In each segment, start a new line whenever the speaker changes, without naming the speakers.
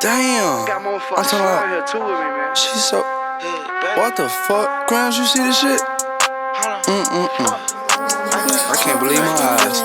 Damn. I'm talking about. She's so. What the fuck? Grams, you see this shit? I can't believe my eyes.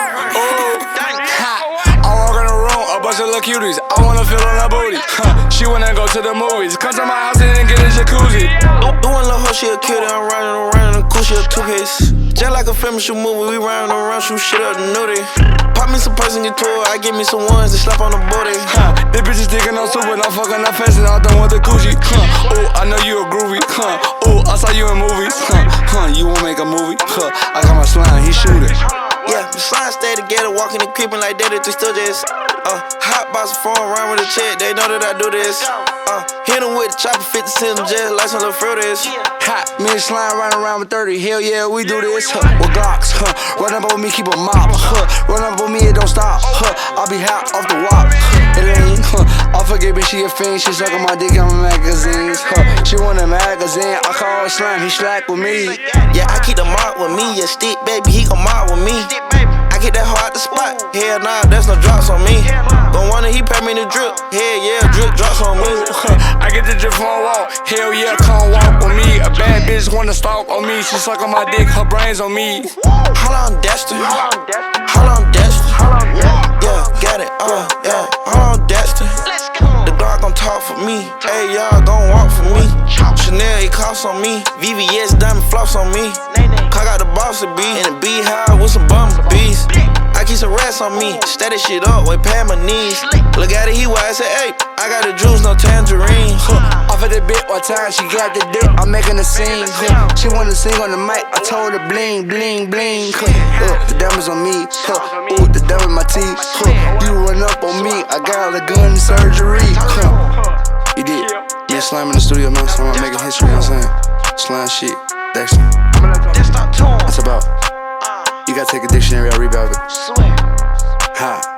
I walk in the room, a bunch of little cuties. I wanna feel on her booty. She wanna go to the movies. Come to my house and then get a jacuzzi.
Doing little hoe, she a cutie. I'm running around in a cool, she a two-piece. Just like a film shoot movie, we running around, shoot shit up the nudie. Pop me some person, get to it. I give me some ones to slap on the booty.
This bitch is sticking on soup and I'm fucking up fast and I'm done with the coochie. Oh, I know you a groovy. Oh, I saw you in movies. You won't make a movie. I got my slime, he shooting.
Yeah, the slime stay together, walking and creeping like that, it's still just. Hot box phone around with a check, they know that I do this. Hit him with the chopper, 50 cents, just like some little fruities.
Hot, me and slime running around with 30, hell yeah, we do this. With Glocks, run up on me, keep a mop. Run up on me, it don't stop. I'll be hot off the wop. It ain't, I forget, bitch, she a fiend, she sucking my dick on my magazines. She want a magazine, I call her slime, he slack with me.
Yeah, I keep the mark with me, yeah, stick, baby, he gon' mark with me. I get that hard at the spot, hell nah, there's no drops on me. Gon' wonder he pay me the drip, hell yeah, drip drops on me.
I get the drip on walk, hell yeah, come walk with me. A bad bitch wanna stalk on me, she suck on my dick, her brains on me.
Hold on, Dexter, hold on, Dexter. Yeah, got it, yeah, hold on, Dexter. The dog gon' talk for me, hey, y'all gon' walk for me. Chanel, he coughs on me, VVS diamond flops on me. Cock out the boss to be in a beehive with some bumblebees. I keep some rats on me, stat that shit up, way past my knees. Look at it, he wise, say, hey, I got the juice, no tangerine.
Off of the bit one time, she got the dick, I'm making a scene. She wanna sing on the mic, I told her bling, bling, bling. The diamonds on me, ooh, the diamond in my teeth. You run up on me, I got a gun surgery. You did, me and Slime in the studio, man, so I'm making history, you know what I'm saying? Slime shit, Dexter. That's about, you gotta take a dictionary, I'll rebound it. Ha.